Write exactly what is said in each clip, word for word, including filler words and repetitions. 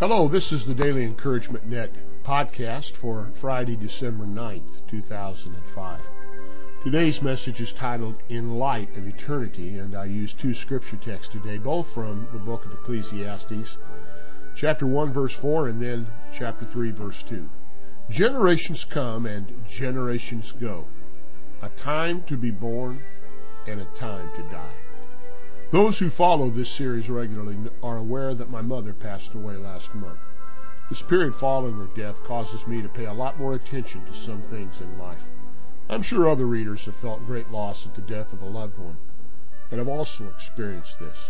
Hello, this is the Daily Encouragement Net podcast for Friday, December ninth, two thousand five. Today's message is titled, In Light of Eternity, and I use two scripture texts today, both from the book of Ecclesiastes, chapter one, verse four, and then chapter three, verse two. Generations come and generations go, a time to be born and a time to die. Those who follow this series regularly are aware that my mother passed away last month. This period following her death causes me to pay a lot more attention to some things in life. I'm sure other readers have felt great loss at the death of a loved one, and have also experienced this.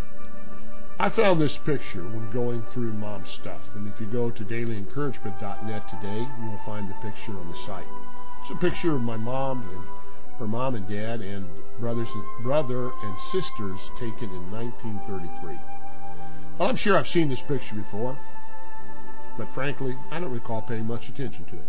I found this picture when going through Mom's stuff, and if you go to daily encouragement dot net today, you will find the picture on the site. It's a picture of my mom and her mom and dad and brothers and brother and sisters taken in nineteen thirty-three. Well, I'm sure I've seen this picture before, but frankly, I don't recall paying much attention to it.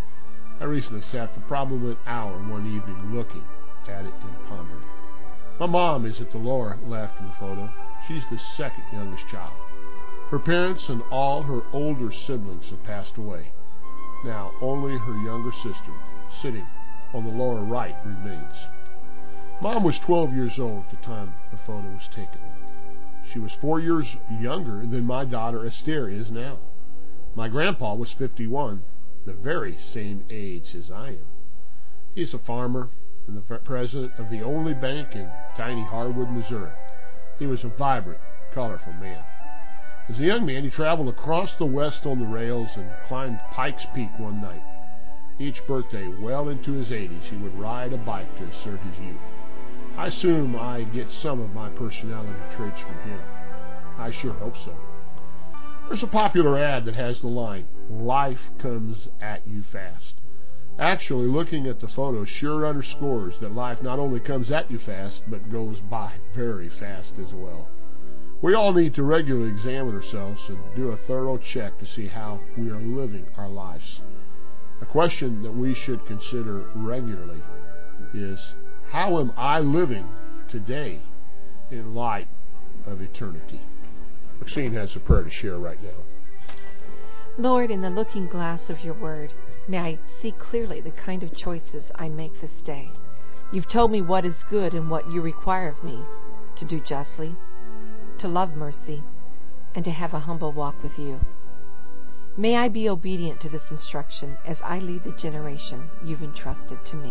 I recently sat for probably an hour one evening looking at it and pondering. My mom is at the lower left of the photo. She's the second youngest child. Her parents and all her older siblings have passed away. Now only her younger sister, sitting on the lower right, remains. Mom was twelve years old at the time the photo was taken. She was four years younger than my daughter Esther is now. My grandpa was fifty-one, the very same age as I am. He's a farmer and the president of the only bank in tiny Harwood, Missouri. He was a vibrant, colorful man. As a young man, he traveled across the West on the rails and climbed Pikes Peak one night. Each birthday, well into his eighties, he would ride a bike to assert his youth. I assume I get some of my personality traits from him. I sure hope so. There's a popular ad that has the line, "Life comes at you fast." Actually, looking at the photo sure underscores that life not only comes at you fast, but goes by very fast as well. We all need to regularly examine ourselves and do a thorough check to see how we are living our lives. A question that we should consider regularly is, how am I living today in light of eternity? Maxine has a prayer to share right now. Lord, in the looking glass of your word, may I see clearly the kind of choices I make this day. You've told me what is good and what you require of me, to do justly, to love mercy, and to have a humble walk with you. May I be obedient to this instruction as I lead the generation you've entrusted to me.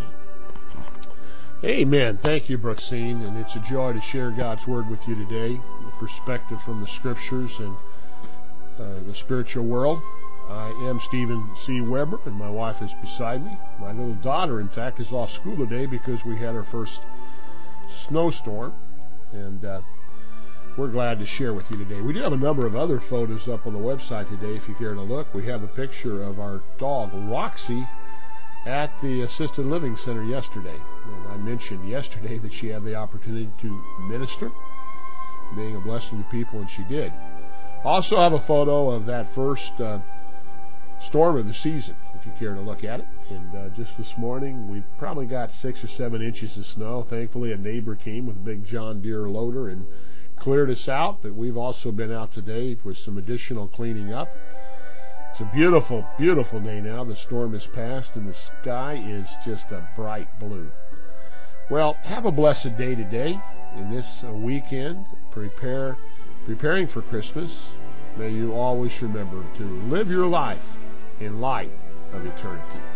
Amen. Thank you, Brooksine, and it's a joy to share God's Word with you today, the perspective from the Scriptures and uh, the spiritual world. I am Stephen C. Weber, and my wife is beside me. My little daughter, in fact, is off school today because we had our first snowstorm, and uh, we're glad to share with you today. We do have a number of other photos up on the website today if you care to look. We have a picture of our dog, Roxy, at the Assisted Living Center yesterday. And I mentioned yesterday that she had the opportunity to minister, being a blessing to people, and she did. Also have a photo of that first uh, storm of the season, if you care to look at it. And uh, just this morning, we've probably got six or seven inches of snow. Thankfully, a neighbor came with a big John Deere loader and cleared us out, but we've also been out today with some additional cleaning up. It's a beautiful, beautiful day now. The storm has passed and the sky is just a bright blue. Well, have a blessed day today. In this uh, weekend, prepare, preparing for Christmas, may you always remember to live your life in light of eternity.